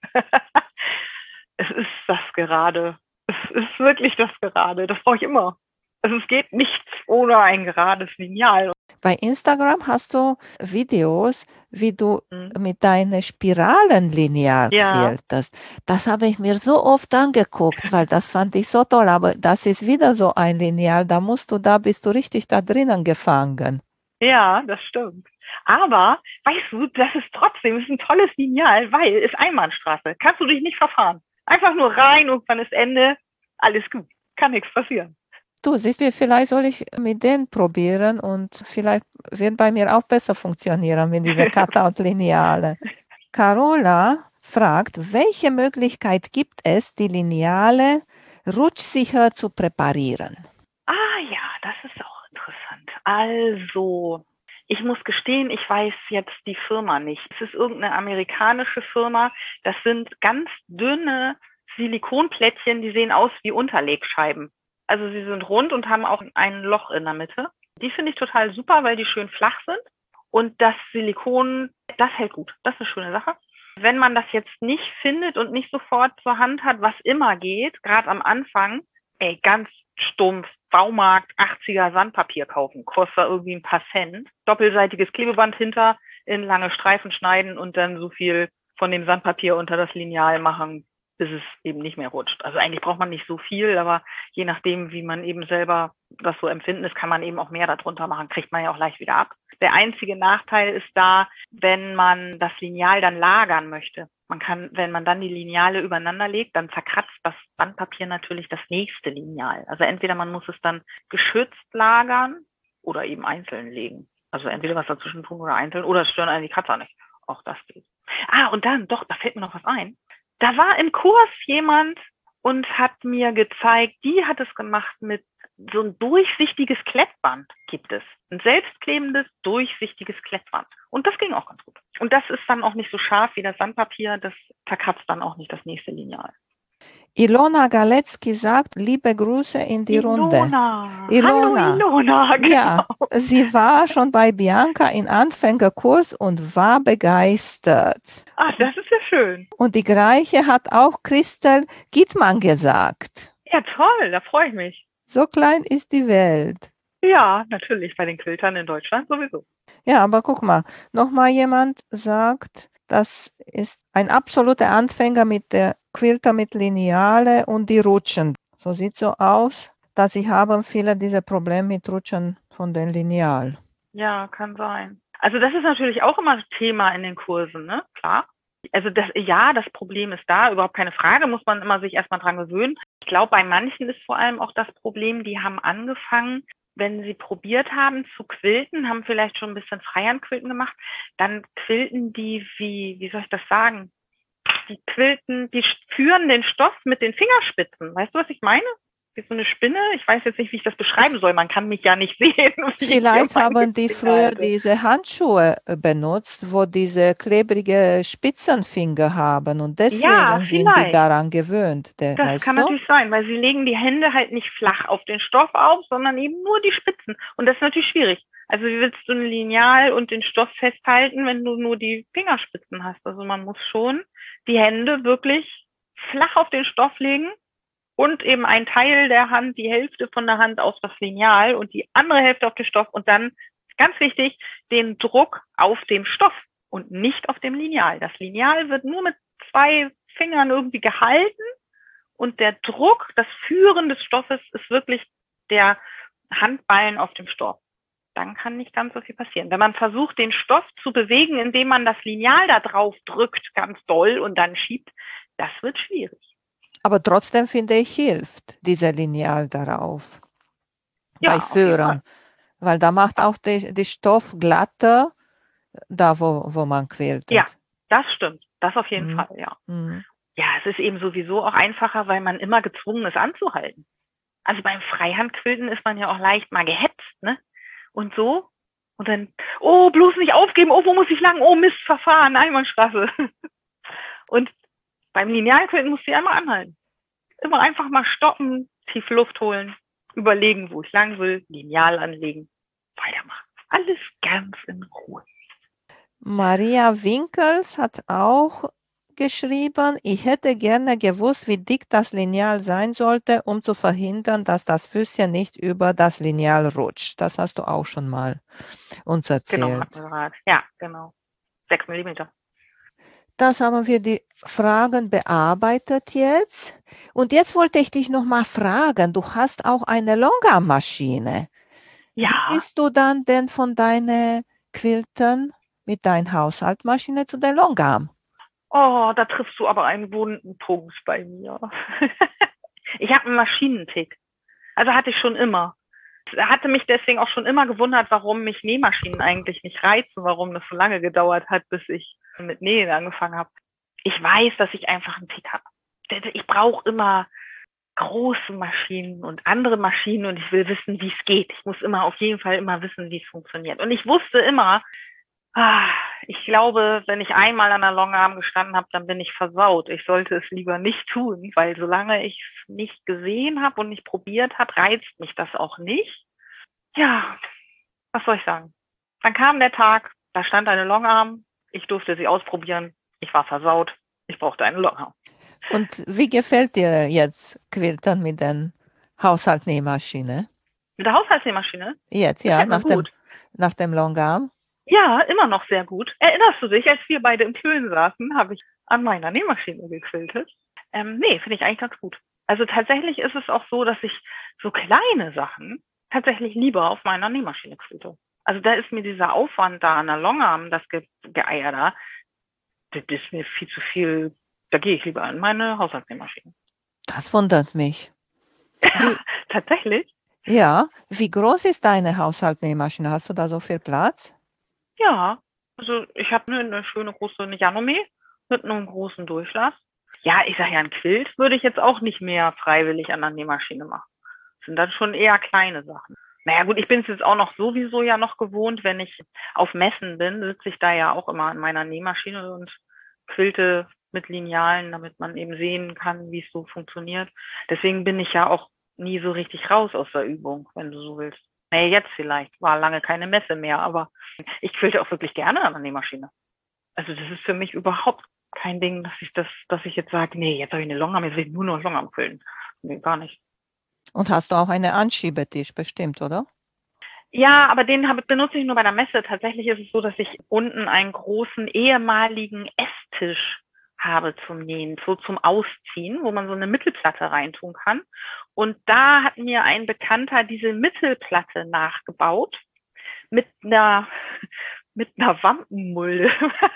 Es ist das Gerade. Es ist wirklich das Gerade. Das brauche ich immer. Also es geht nichts ohne ein gerades Lineal. Bei Instagram hast du Videos, wie du mit deinen Spiralenlineal quiltest. Das habe ich mir so oft angeguckt, weil das fand ich so toll. Aber das ist wieder so ein Lineal, da bist du richtig da drinnen gefangen. Ja, das stimmt. Aber, weißt du, das ist ein tolles Lineal, weil es Einbahnstraße. Kannst du dich nicht verfahren. Einfach nur rein, irgendwann ist Ende, alles gut. Kann nichts passieren. Du siehst, vielleicht soll ich mit denen probieren und vielleicht wird bei mir auch besser funktionieren mit dieser Cutout-Lineale. Carola fragt, welche Möglichkeit gibt es, die Lineale rutschsicher zu präparieren? Ah ja, das ist auch interessant. Also, ich muss gestehen, ich weiß jetzt die Firma nicht. Es ist irgendeine amerikanische Firma. Das sind ganz dünne Silikonplättchen, die sehen aus wie Unterlegscheiben. Also sie sind rund und haben auch ein Loch in der Mitte. Die finde ich total super, weil die schön flach sind. Und das Silikon, das hält gut. Das ist eine schöne Sache. Wenn man das jetzt nicht findet und nicht sofort zur Hand hat, was immer geht, gerade am Anfang, ganz stumpf, Baumarkt, 80er Sandpapier kaufen, kostet irgendwie ein paar Cent. Doppelseitiges Klebeband hinter, in lange Streifen schneiden und dann so viel von dem Sandpapier unter das Lineal machen, bis es eben nicht mehr rutscht. Also eigentlich braucht man nicht so viel, aber je nachdem, wie man eben selber das so empfinden ist, kann man eben auch mehr darunter machen, kriegt man ja auch leicht wieder ab. Der einzige Nachteil ist da, wenn man das Lineal dann lagern möchte. Man kann, wenn man dann die Lineale übereinander legt, dann zerkratzt das Bandpapier natürlich das nächste Lineal. Also entweder man muss es dann geschützt lagern oder eben einzeln legen. Also entweder was dazwischen tun oder einzeln oder es stören einen die Kratzer nicht. Auch das geht. Und dann, doch, da fällt mir noch was ein. Da war im Kurs jemand und hat mir gezeigt, die hat es gemacht mit so ein durchsichtiges Klettband gibt es. Ein selbstklebendes, durchsichtiges Klettband. Und das ging auch ganz gut. Und das ist dann auch nicht so scharf wie das Sandpapier. Das verkratzt dann auch nicht das nächste Lineal. Ilona Galecki sagt, liebe Grüße in die Runde. Hallo Ilona. Genau. Ja, sie war schon bei Bianca im Anfängerkurs und war begeistert. Das ist ja schön. Und die gleiche hat auch Christel Gittmann gesagt. Ja, toll, da freue ich mich. So klein ist die Welt. Ja, natürlich, bei den Quiltern in Deutschland sowieso. Ja, aber guck mal, nochmal jemand sagt, das ist ein absoluter Anfänger mit der Quilter mit Lineale und die Rutschen. So sieht so aus, dass sie haben viele diese Probleme mit Rutschen von den Lineal. Ja, kann sein. Also das ist natürlich auch immer Thema in den Kursen, ne? Klar. Also das Problem ist da, überhaupt keine Frage, muss man immer sich erstmal dran gewöhnen. Ich glaube, bei manchen ist vor allem auch das Problem, die haben angefangen, wenn sie probiert haben zu quilten, haben vielleicht schon ein bisschen Freihandquilten gemacht, dann quilten die, wie soll ich das sagen? Die führen den Stoff mit den Fingerspitzen. Weißt du, was ich meine? Wie so eine Spinne. Ich weiß jetzt nicht, wie ich das beschreiben soll. Man kann mich ja nicht sehen. Vielleicht haben die früher diese Handschuhe benutzt, wo diese klebrige Spitzenfinger haben und deswegen sind die daran gewöhnt. Das kann natürlich sein, weil sie legen die Hände halt nicht flach auf den Stoff auf, sondern eben nur die Spitzen. Und das ist natürlich schwierig. Also wie willst du ein Lineal und den Stoff festhalten, wenn du nur die Fingerspitzen hast? Also man muss schon die Hände wirklich flach auf den Stoff legen und eben ein Teil der Hand, die Hälfte von der Hand auf das Lineal und die andere Hälfte auf den Stoff und dann, ganz wichtig, den Druck auf dem Stoff und nicht auf dem Lineal. Das Lineal wird nur mit 2 Fingern irgendwie gehalten und der Druck, das Führen des Stoffes ist wirklich der Handballen auf dem Stoff. Dann kann nicht ganz so viel passieren. Wenn man versucht, den Stoff zu bewegen, indem man das Lineal da drauf drückt, ganz doll und dann schiebt, das wird schwierig. Aber trotzdem finde ich, hilft dieser Lineal darauf. Ja, bei Führen. Weil da macht auch die Stoff glatter, da wo man quiltet. Ja, das stimmt. Das auf jeden Fall, ja. Ja, es ist eben sowieso auch einfacher, weil man immer gezwungen ist anzuhalten. Also beim Freihandquilten ist man ja auch leicht mal gehetzt, ne? Und so. Und dann, bloß nicht aufgeben, wo muss ich lang? Mist, verfahren, Einbahnstraße. Und beim Linealquilten musst du ja immer anhalten. Immer einfach mal stoppen, tief Luft holen, überlegen, wo ich lang will, Lineal anlegen, weitermachen. Alles ganz in Ruhe. Maria Winkels hat auch geschrieben, ich hätte gerne gewusst, wie dick das Lineal sein sollte, um zu verhindern, dass das Füßchen nicht über das Lineal rutscht. Das hast du auch schon mal uns erzählt. Genau, ja, genau. 6 Millimeter. Das haben wir die Fragen bearbeitet jetzt. Und jetzt wollte ich dich noch mal fragen, du hast auch eine Longarm-Maschine. Ja. Wie bist du dann denn von deinen Quilten mit deiner Haushaltsmaschine zu der Longarm? Da triffst du aber einen wunden Punkt bei mir. Ich habe einen Maschinentick. Also hatte ich schon immer. Hatte mich deswegen auch schon immer gewundert, warum mich Nähmaschinen eigentlich nicht reizen, warum das so lange gedauert hat, bis ich mit Nähen angefangen habe. Ich weiß, dass ich einfach einen Tick habe. Ich brauche immer große Maschinen und andere Maschinen und ich will wissen, wie es geht. Ich muss immer auf jeden Fall immer wissen, wie es funktioniert. Und ich wusste immer, ich glaube, wenn ich einmal an der Longarm gestanden habe, dann bin ich versaut. Ich sollte es lieber nicht tun, weil solange ich es nicht gesehen habe und nicht probiert habe, reizt mich das auch nicht. Ja, was soll ich sagen? Dann kam der Tag, da stand eine Longarm, ich durfte sie ausprobieren, ich war versaut, ich brauchte eine Longarm. Und wie gefällt dir jetzt Quiltern mit der Haushaltsnähmaschine? Mit der Haushaltsnähmaschine? Jetzt, ja, nach dem Longarm? Ja, immer noch sehr gut. Erinnerst du dich, als wir beide im Plön saßen, habe ich an meiner Nähmaschine gequiltet? Nee, finde ich eigentlich ganz gut. Also tatsächlich ist es auch so, dass ich so kleine Sachen tatsächlich lieber auf meiner Nähmaschine quilte. Also da ist mir dieser Aufwand da an der Longarm, das Geeier da, das ist mir viel zu viel. Da gehe ich lieber an meine Haushaltsnähmaschine. Das wundert mich. Tatsächlich? Ja. Wie groß ist deine Haushaltsnähmaschine? Hast du da so viel Platz? Ja, also ich habe eine schöne große Janome mit einem großen Durchlass. Ja, ich sage ja, ein Quilt würde ich jetzt auch nicht mehr freiwillig an der Nähmaschine machen. Das sind dann schon eher kleine Sachen. Naja gut, ich bin es jetzt auch noch sowieso ja noch gewohnt, wenn ich auf Messen bin, sitze ich da ja auch immer an meiner Nähmaschine und quilte mit Linealen, damit man eben sehen kann, wie es so funktioniert. Deswegen bin ich ja auch nie so richtig raus aus der Übung, wenn du so willst. Naja, jetzt vielleicht, war lange keine Messe mehr, aber ich quilte auch wirklich gerne an der Nähmaschine. Also das ist für mich überhaupt kein Ding, dass ich jetzt sage, nee, jetzt habe ich eine Longarm, jetzt will ich nur noch Longarm quilten. Nee, gar nicht. Und hast du auch einen Anschiebetisch bestimmt, oder? Ja, aber den benutze ich nur bei der Messe. Tatsächlich ist es so, dass ich unten einen großen ehemaligen Esstisch habe zum Nähen, so zum Ausziehen, wo man so eine Mittelplatte reintun kann. Und da hat mir ein Bekannter diese Mittelplatte nachgebaut mit einer Wampenmulde.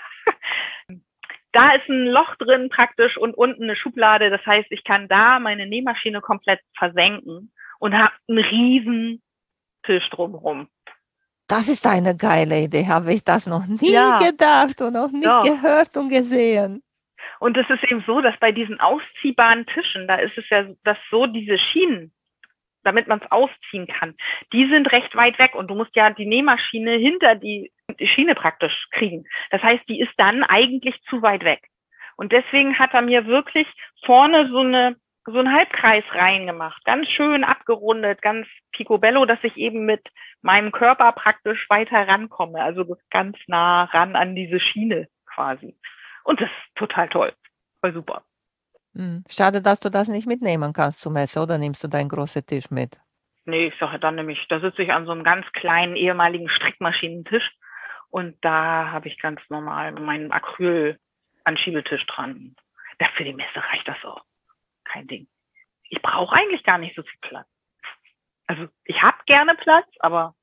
Da ist ein Loch drin praktisch und unten eine Schublade. Das heißt, ich kann da meine Nähmaschine komplett versenken und habe einen riesen Tisch drumherum. Das ist eine geile Idee. Habe ich das noch nie gedacht und noch nicht gehört und gesehen. Und es ist eben so, dass bei diesen ausziehbaren Tischen, da ist es ja, dass so diese Schienen, damit man es ausziehen kann, die sind recht weit weg und du musst ja die Nähmaschine hinter die Schiene praktisch kriegen. Das heißt, die ist dann eigentlich zu weit weg. Und deswegen hat er mir wirklich vorne so einen Halbkreis reingemacht, ganz schön abgerundet, ganz picobello, dass ich eben mit meinem Körper praktisch weiter rankomme, also ganz nah ran an diese Schiene quasi. Und das ist total toll, voll super. Schade, dass du das nicht mitnehmen kannst zur Messe, oder nimmst du deinen großen Tisch mit? Nee, ich sage dann nämlich, da sitze ich an so einem ganz kleinen ehemaligen Strickmaschinentisch und da habe ich ganz normal meinen Acryl-Anschiebetisch dran. Ja, für die Messe reicht das auch. Kein Ding. Ich brauche eigentlich gar nicht so viel Platz. Also ich habe gerne Platz, aber...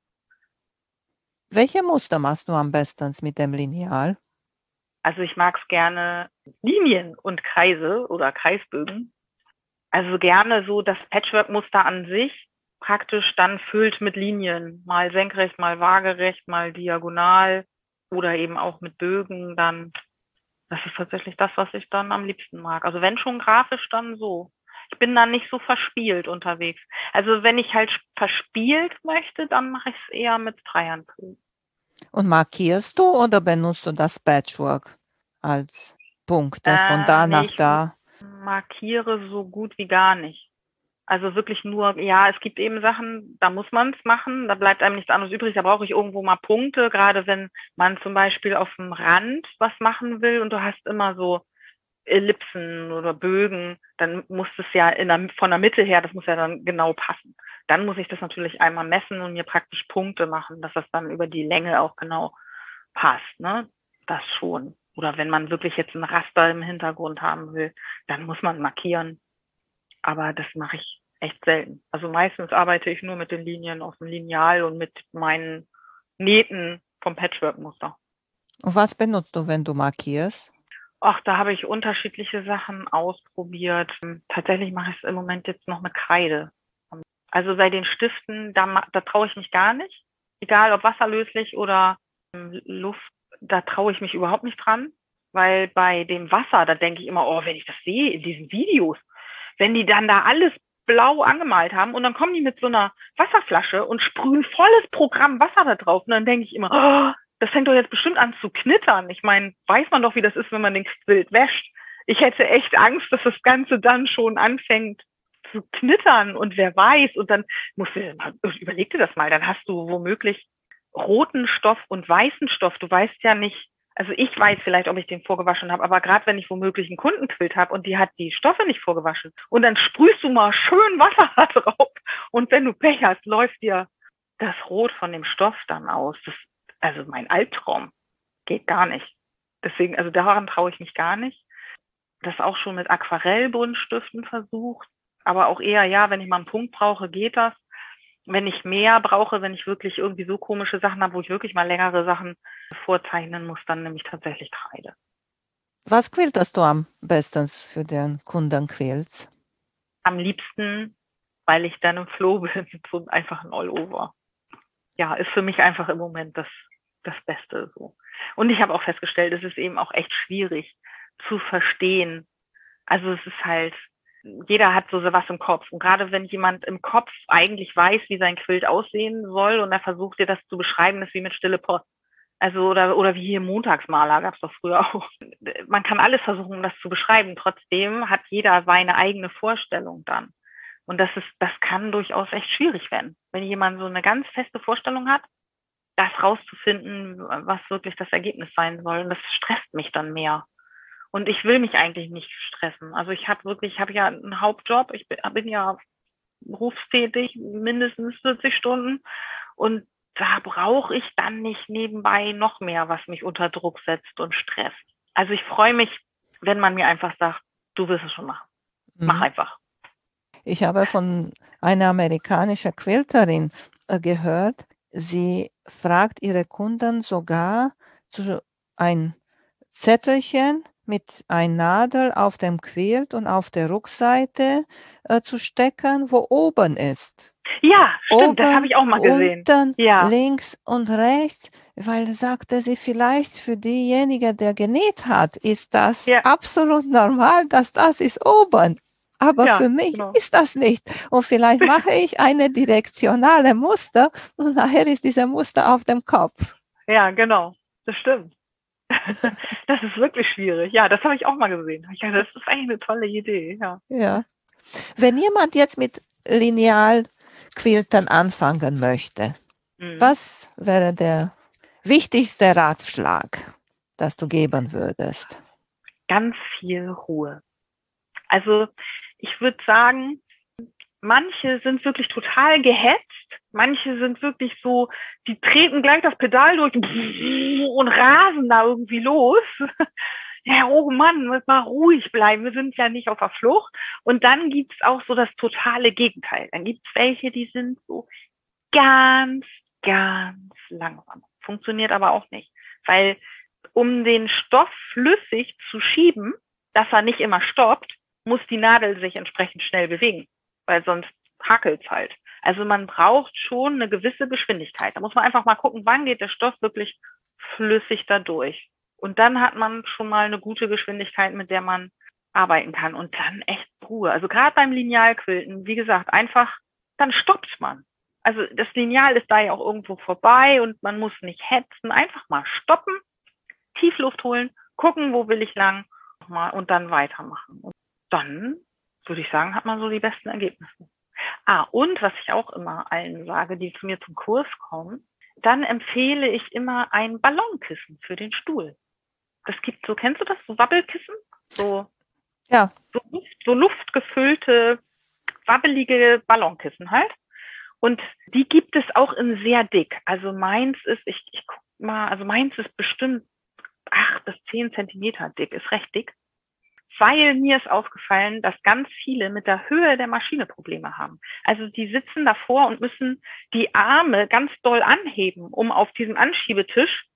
Welche Muster machst du am besten mit dem Lineal? Also ich mag es gerne Linien und Kreise oder Kreisbögen. Also gerne so das Patchwork-Muster an sich praktisch dann füllt mit Linien. Mal senkrecht, mal waagerecht, mal diagonal oder eben auch mit Bögen dann. Das ist tatsächlich das, was ich dann am liebsten mag. Also wenn schon grafisch, dann so. Ich bin dann nicht so verspielt unterwegs. Also wenn ich halt verspielt möchte, dann mache ich es eher mit Freihandquillen. Und markierst du oder benutzt du das Patchwork als Punkte von da nach da? Ich markiere so gut wie gar nicht. Also wirklich nur, ja, es gibt eben Sachen, da muss man es machen, da bleibt einem nichts anderes übrig, da brauche ich irgendwo mal Punkte, gerade wenn man zum Beispiel auf dem Rand was machen will und du hast immer so Ellipsen oder Bögen, dann muss es ja von der Mitte her, das muss ja dann genau passen. Dann muss ich das natürlich einmal messen und mir praktisch Punkte machen, dass das dann über die Länge auch genau passt, ne? Das schon. Oder wenn man wirklich jetzt ein Raster im Hintergrund haben will, dann muss man markieren. Aber das mache ich echt selten. Also meistens arbeite ich nur mit den Linien auf dem Lineal und mit meinen Nähten vom Patchwork-Muster. Und was benutzt du, wenn du markierst? Ach, da habe ich unterschiedliche Sachen ausprobiert. Tatsächlich mache ich es im Moment jetzt noch mit Kreide. Also bei den Stiften, da traue ich mich gar nicht. Egal ob wasserlöslich oder Luft, da traue ich mich überhaupt nicht dran. Weil bei dem Wasser, da denke ich immer, oh, wenn ich das sehe in diesen Videos, wenn die dann da alles blau angemalt haben und dann kommen die mit so einer Wasserflasche und sprühen volles Programm Wasser da drauf. Und dann denke ich immer, oh, das fängt doch jetzt bestimmt an zu knittern. Ich meine, weiß man doch, wie das ist, wenn man den Quilt wäscht. Ich hätte echt Angst, dass das Ganze dann schon anfängt zu knittern und wer weiß. Und dann überleg dir das mal, dann hast du womöglich roten Stoff und weißen Stoff. Du weißt ja nicht, also ich weiß vielleicht, ob ich den vorgewaschen habe, aber gerade wenn ich womöglich einen Kundenquilt habe und die hat die Stoffe nicht vorgewaschen und dann sprühst du mal schön Wasser da drauf und wenn du Pech hast, läuft dir das Rot von dem Stoff dann aus. Also mein Albtraum. Geht gar nicht. Deswegen, also daran traue ich mich gar nicht. Das auch schon mit Aquarellbuntstiften versucht, aber auch eher, ja, wenn ich mal einen Punkt brauche, geht das. Wenn ich mehr brauche, wenn ich wirklich irgendwie so komische Sachen habe, wo ich wirklich mal längere Sachen vorzeichnen muss, dann nehme ich tatsächlich Kreide. Was quiltest du am besten für den Kundenquilts? Am liebsten, weil ich dann im Flow bin, so einfach ein All-Over. Ja, ist für mich einfach im Moment das Beste so. Und ich habe auch festgestellt, es ist eben auch echt schwierig zu verstehen. Also es ist halt, jeder hat so was im Kopf. Und gerade wenn jemand im Kopf eigentlich weiß, wie sein Quilt aussehen soll und er versucht dir das zu beschreiben, ist wie mit Stille Post. Also oder wie hier Montagsmaler gab es doch früher auch. Man kann alles versuchen, um das zu beschreiben. Trotzdem hat jeder seine eigene Vorstellung dann. Und das kann durchaus echt schwierig werden. Wenn jemand so eine ganz feste Vorstellung hat, das rauszufinden, was wirklich das Ergebnis sein soll. Und das stresst mich dann mehr. Und ich will mich eigentlich nicht stressen. Also ich habe ja einen Hauptjob. Ich bin ja berufstätig, mindestens 40 Stunden. Und da brauche ich dann nicht nebenbei noch mehr, was mich unter Druck setzt und stresst. Also ich freue mich, wenn man mir einfach sagt, du wirst es schon machen. Mach einfach. Ich habe von einer amerikanischen Quilterin gehört, sie fragt ihre Kunden sogar ein Zettelchen mit einer Nadel auf dem Quilt und auf der Rückseite zu stecken, wo oben ist. Ja, stimmt, oben, das habe ich auch mal gesehen. Unten, ja. Links und rechts, weil, sagte sie, vielleicht für diejenige, der genäht hat, ist das absolut normal, dass das ist oben. Aber für mich ist das nicht. Und vielleicht mache ich eine direktionale Muster und nachher ist diese Muster auf dem Kopf. Ja, genau, das stimmt. Das ist wirklich schwierig. Ja, das habe ich auch mal gesehen. Das ist eigentlich eine tolle Idee. Ja. Wenn jemand jetzt mit Linealquiltern anfangen möchte, was wäre der wichtigste Ratschlag, das du geben würdest? Ganz viel Ruhe. Also ich würde sagen, manche sind wirklich total gehetzt. Manche sind wirklich so, die treten gleich das Pedal durch und rasen da irgendwie los. Ja, oh Mann, muss mal ruhig bleiben. Wir sind ja nicht auf der Flucht. Und dann gibt's auch so das totale Gegenteil. Dann gibt's welche, die sind so ganz, ganz langsam. Funktioniert aber auch nicht. Weil um den Stoff flüssig zu schieben, dass er nicht immer stoppt, muss die Nadel sich entsprechend schnell bewegen. Weil sonst hakelt's halt. Also man braucht schon eine gewisse Geschwindigkeit. Da muss man einfach mal gucken, wann geht der Stoff wirklich flüssig da durch. Und dann hat man schon mal eine gute Geschwindigkeit, mit der man arbeiten kann. Und dann echt Ruhe. Also gerade beim Linealquilten, wie gesagt, einfach, dann stoppt man. Also das Lineal ist da ja auch irgendwo vorbei und man muss nicht hetzen. Einfach mal stoppen, Tiefluft holen, gucken, wo will ich lang und dann weitermachen. Und dann, würde ich sagen, hat man so die besten Ergebnisse. Und was ich auch immer allen sage, die zu mir zum Kurs kommen, dann empfehle ich immer ein Ballonkissen für den Stuhl. Das gibt so, kennst du das? So Wabbelkissen? So luftgefüllte, wabbelige Ballonkissen halt. Und die gibt es auch in sehr dick. Also meins ist, ich guck mal, also meins ist bestimmt 8 bis 10 Zentimeter dick, ist recht dick. Weil mir ist aufgefallen, dass ganz viele mit der Höhe der Maschine Probleme haben. Also die sitzen davor und müssen die Arme ganz doll anheben, um auf diesem Anschiebetisch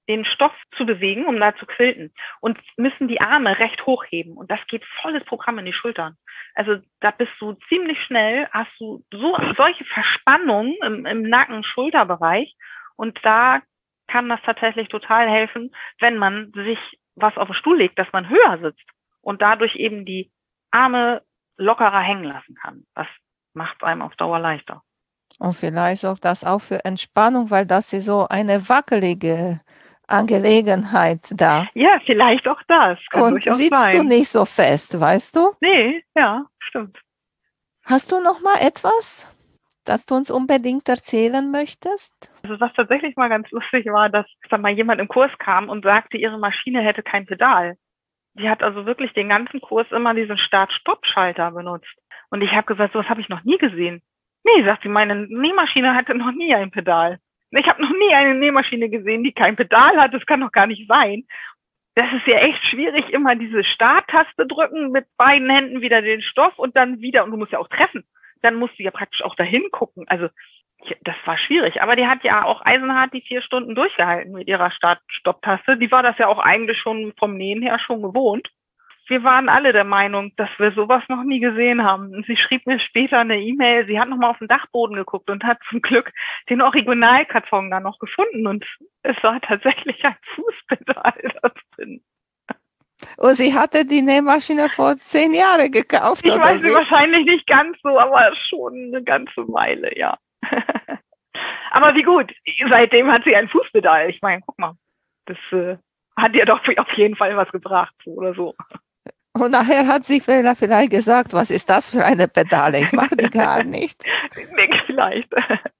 den Stoff zu bewegen, um da zu quilten. Und müssen die Arme recht hoch heben. Und das geht volles Programm in die Schultern. Also da bist du ziemlich schnell, hast du solche Verspannungen im Nacken-Schulterbereich. Und da kann das tatsächlich total helfen, wenn man sich was auf den Stuhl legt, dass man höher sitzt und dadurch eben die Arme lockerer hängen lassen kann. Das macht einem auf Dauer leichter. Und vielleicht sorgt das auch für Entspannung, weil das ist so eine wackelige Angelegenheit da. Ja, vielleicht auch das. Kann und durchaus sitzt sein. Du nicht so fest, weißt du? Nee, ja, stimmt. Hast du noch mal etwas, das du uns unbedingt erzählen möchtest? Also was tatsächlich mal ganz lustig war, dass da mal jemand im Kurs kam und sagte, ihre Maschine hätte kein Pedal. Die hat also wirklich den ganzen Kurs immer diesen Start-Stopp-Schalter benutzt. Und ich habe gesagt, sowas habe ich noch nie gesehen. Nee, sagt sie, meine Nähmaschine hatte noch nie ein Pedal. Ich habe noch nie eine Nähmaschine gesehen, die kein Pedal hat. Das kann doch gar nicht sein. Das ist ja echt schwierig, immer diese Starttaste drücken, mit beiden Händen wieder den Stoff und dann wieder, und du musst ja auch treffen. Dann musst du ja praktisch auch dahin gucken. Also das war schwierig. Aber die hat ja auch eisenhart die 4 Stunden durchgehalten mit ihrer Start-Stopp-Taste. Die war das ja auch eigentlich schon vom Nähen her schon gewohnt. Wir waren alle der Meinung, dass wir sowas noch nie gesehen haben. Und sie schrieb mir später eine E-Mail, sie hat nochmal auf den Dachboden geguckt und hat zum Glück den Originalkarton da noch gefunden. Und es war tatsächlich ein Fußpedal da drin. Und sie hatte die Nähmaschine vor 10 Jahren gekauft, ich oder weiß wie? Wahrscheinlich nicht ganz so, aber schon eine ganze Weile, ja. Aber wie gut, seitdem hat sie ein Fußpedal. Ich meine, guck mal, das hat ihr doch auf jeden Fall was gebracht, so oder so. Und nachher hat sie vielleicht gesagt, was ist das für eine Pedale? Ich mag die gar nicht. Vielleicht.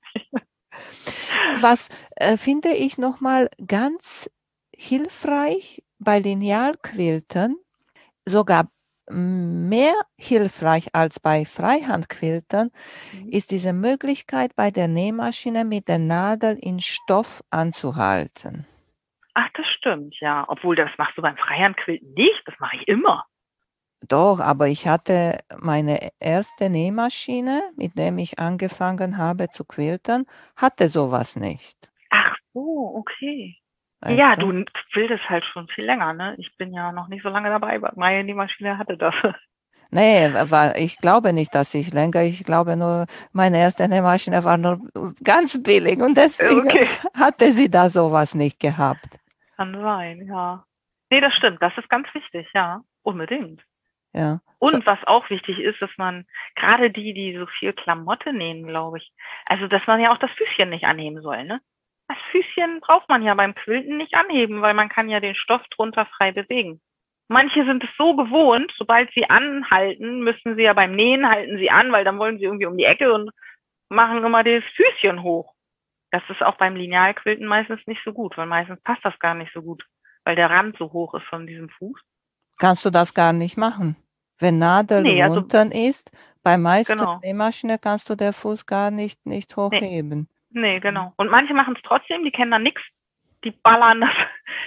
Was finde ich nochmal ganz hilfreich bei Linealquilten, sogar mehr hilfreich als bei Freihandquilten, ist diese Möglichkeit, bei der Nähmaschine mit der Nadel in Stoff anzuhalten. Ach, das stimmt, ja. Obwohl, das machst du beim Freihandquilten nicht. Das mache ich immer. Doch, aber ich hatte meine erste Nähmaschine, mit der ich angefangen habe zu quilten, hatte sowas nicht. Ach so, okay. Weißt ja, du? du quiltest halt schon viel länger, ne? Ich bin ja noch nicht so lange dabei, aber meine Nähmaschine hatte das. Nee, ich glaube nicht, dass ich länger, ich glaube nur, meine erste Nähmaschine war nur ganz billig und deswegen hatte sie da sowas nicht gehabt. Kann sein, ja. Nee, das stimmt, das ist ganz wichtig, ja, unbedingt. Ja. Und was auch wichtig ist, dass man, gerade die so viel Klamotte nähen, glaube ich, also dass man ja auch das Füßchen nicht anheben soll, ne? Das Füßchen braucht man ja beim Quilten nicht anheben, weil man kann ja den Stoff drunter frei bewegen. Manche sind es so gewohnt, sobald sie anhalten, müssen sie ja beim Nähen halten sie an, weil dann wollen sie irgendwie um die Ecke und machen immer das Füßchen hoch. Das ist auch beim Linealquilten meistens nicht so gut, weil meistens passt das gar nicht so gut, weil der Rand so hoch ist von diesem Fuß. Kannst du das gar nicht machen. Wenn Nadel unten ist, bei meisten Nähmaschinen kannst du den Fuß gar nicht hochheben. Nee, genau. Und manche machen es trotzdem, die kennen da nichts. Die ballern das,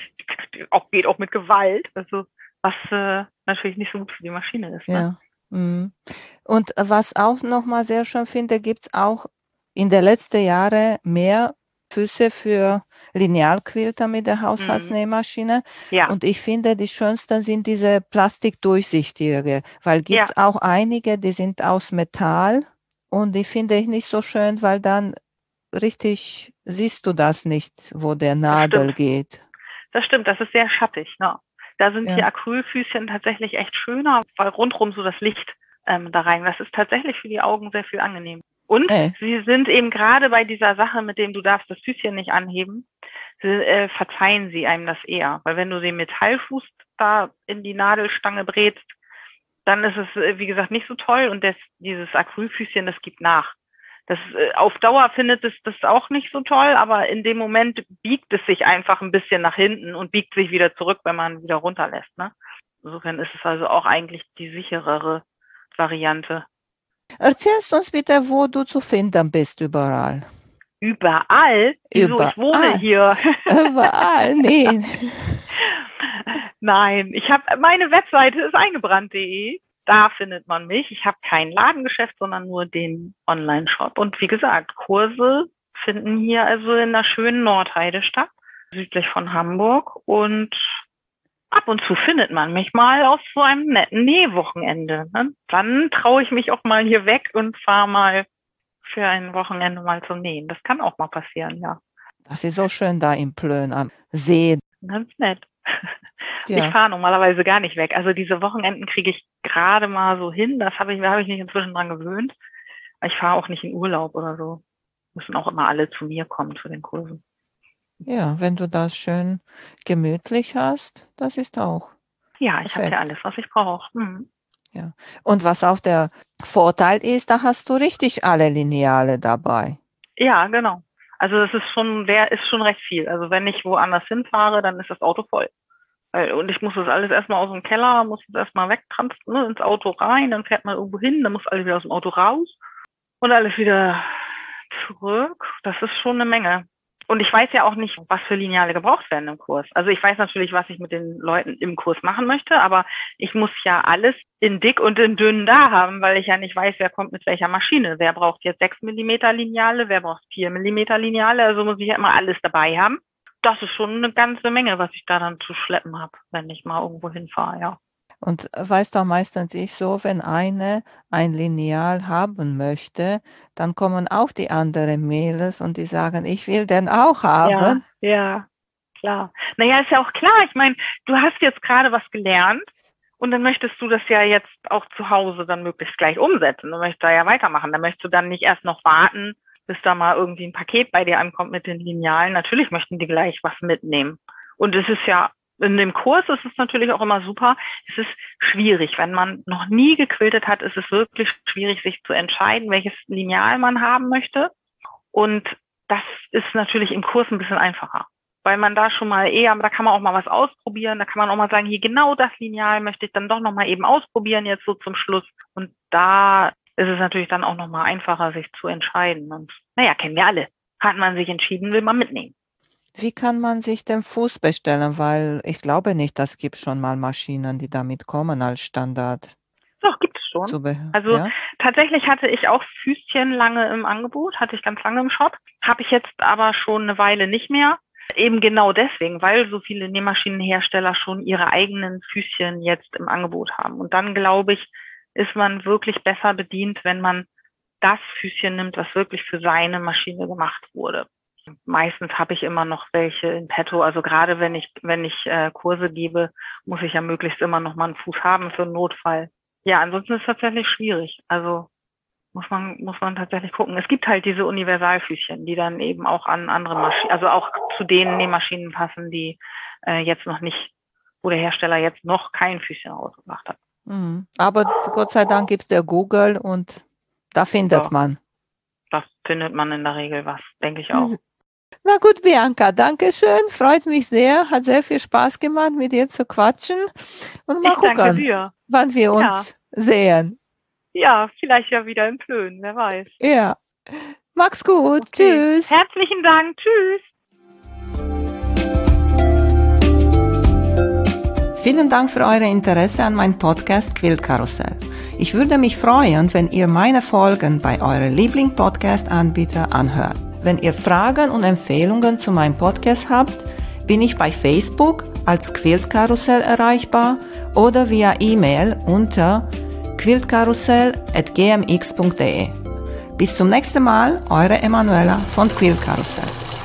geht auch mit Gewalt. Also was natürlich nicht so gut für die Maschine ist. Ne? Ja. Und was auch nochmal sehr schön finde, gibt es auch in den letzten Jahren mehr Füße für Linealquilter mit der Haushaltsnähmaschine. Ja. Und ich finde, die schönsten sind diese plastikdurchsichtige, weil gibt es auch einige, die sind aus Metall und die finde ich nicht so schön, weil dann richtig siehst du das nicht, wo der Nadel geht. Das stimmt, das ist sehr schattig. Ne? Da sind die Acrylfüßchen tatsächlich echt schöner, weil rundherum so das Licht da rein. Das ist tatsächlich für die Augen sehr viel angenehm. Und sie sind eben gerade bei dieser Sache, mit dem du darfst das Füßchen nicht anheben, verzeihen sie einem das eher. Weil wenn du den Metallfuß da in die Nadelstange brätst, dann ist es, wie gesagt, nicht so toll. Und dieses Acrylfüßchen, das gibt nach. Das, auf Dauer findet es das auch nicht so toll, aber in dem Moment biegt es sich einfach ein bisschen nach hinten und biegt sich wieder zurück, wenn man wieder runterlässt. Ne? Insofern ist es also auch eigentlich die sicherere Variante. Erzählst uns bitte, wo du zu finden bist überall. Überall? Wieso? Ich wohne hier. Überall? Nee. Nein, meine Webseite ist eingebrannt.de. Da findet man mich. Ich habe kein Ladengeschäft, sondern nur den Online-Shop. Und wie gesagt, Kurse finden hier also in der schönen Nordheide statt. südlich von Hamburg. Und ab und zu findet man mich mal auf so einem netten Nähwochenende. Ne? Dann traue ich mich auch mal hier weg und fahre mal für ein Wochenende mal zum Nähen. Das kann auch mal passieren, ja. Das ist so schön da in Plön am See. Ganz nett. Ja. Ich fahre normalerweise gar nicht weg. Also diese Wochenenden kriege ich gerade mal so hin. Da habe ich mich inzwischen dran gewöhnt. Ich fahre auch nicht in Urlaub oder so. Müssen auch immer alle zu mir kommen zu den Kursen. Ja, wenn du das schön gemütlich hast, das ist auch. Ja, ich habe ja alles, was ich brauche. Ja. Und was auch der Vorteil ist, da hast du richtig alle Lineale dabei. Ja, genau. Also das ist schon recht viel. Also wenn ich woanders hinfahre, dann ist das Auto voll. Und ich muss das alles erstmal aus dem Keller, muss das erstmal wegtransportieren, ins Auto rein, dann fährt man irgendwo hin, dann muss alles wieder aus dem Auto raus und alles wieder zurück. Das ist schon eine Menge. Und ich weiß ja auch nicht, was für Lineale gebraucht werden im Kurs. Also ich weiß natürlich, was ich mit den Leuten im Kurs machen möchte, aber ich muss ja alles in dick und in dünn da haben, weil ich ja nicht weiß, wer kommt mit welcher Maschine. Wer braucht jetzt 6 mm Lineale, wer braucht 4 mm Lineale. Also muss ich ja immer alles dabei haben. Das ist schon eine ganze Menge, was ich da dann zu schleppen habe, wenn ich mal irgendwo hinfahre, ja. Und weißt du, meistens ich so, wenn eine ein Lineal haben möchte, dann kommen auch die anderen Mädels und die sagen, ich will den auch haben. Ja, klar. Naja, ist ja auch klar. Ich meine, du hast jetzt gerade was gelernt und dann möchtest du das ja jetzt auch zu Hause dann möglichst gleich umsetzen. Du möchtest da ja weitermachen. Dann möchtest du dann nicht erst noch warten, bis da mal irgendwie ein Paket bei dir ankommt mit den Linealen. Natürlich möchten die gleich was mitnehmen. Und es ist ja, in dem Kurs ist es natürlich auch immer super. Es ist schwierig. Wenn man noch nie gequiltet hat, ist es wirklich schwierig, sich zu entscheiden, welches Lineal man haben möchte. Und das ist natürlich im Kurs ein bisschen einfacher. Weil man da schon mal da kann man auch mal was ausprobieren. Da kann man auch mal sagen, hier genau das Lineal möchte ich dann doch noch mal eben ausprobieren, jetzt so zum Schluss. Und da ist es natürlich dann auch noch mal einfacher, sich zu entscheiden. Und naja, kennen wir alle. Hat man sich entschieden, will man mitnehmen. Wie kann man sich den Fuß bestellen? Weil ich glaube nicht, es gibt schon mal Maschinen, die damit kommen als Standard. Doch, gibt es schon. Also tatsächlich hatte ich auch Füßchen lange im Angebot, hatte ich ganz lange im Shop. Habe ich jetzt aber schon eine Weile nicht mehr. Eben genau deswegen, weil so viele Nähmaschinenhersteller schon ihre eigenen Füßchen jetzt im Angebot haben. Und dann, glaube ich, ist man wirklich besser bedient, wenn man das Füßchen nimmt, was wirklich für seine Maschine gemacht wurde. Meistens habe ich immer noch welche in petto. Also gerade wenn ich Kurse gebe, muss ich ja möglichst immer noch mal einen Fuß haben für einen Notfall. Ja, ansonsten ist es tatsächlich schwierig. Also muss man tatsächlich gucken. Es gibt halt diese Universalfüßchen, die dann eben auch an andere Maschinen, also auch zu den Nähmaschinen passen, die jetzt noch nicht, wo der Hersteller jetzt noch kein Füßchen rausgebracht hat. Aber Gott sei Dank gibt es der Google und da findet man. Das findet man in der Regel was, denke ich auch. Na gut, Bianca, danke schön. Freut mich sehr. Hat sehr viel Spaß gemacht, mit dir zu quatschen. Und mal gucken, wann wir uns sehen. Ja, vielleicht ja wieder in Plön, wer weiß. Ja, mach's gut. Okay. Tschüss. Herzlichen Dank. Tschüss. Vielen Dank für euer Interesse an meinem Podcast Quiltkarussell. Ich würde mich freuen, wenn ihr meine Folgen bei eurem Liebling-Podcast-Anbieter anhört. Wenn ihr Fragen und Empfehlungen zu meinem Podcast habt, bin ich bei Facebook als Quiltkarussell erreichbar oder via E-Mail unter quiltkarussell@gmx.de. Bis zum nächsten Mal, eure Emanuela von Quiltkarussell.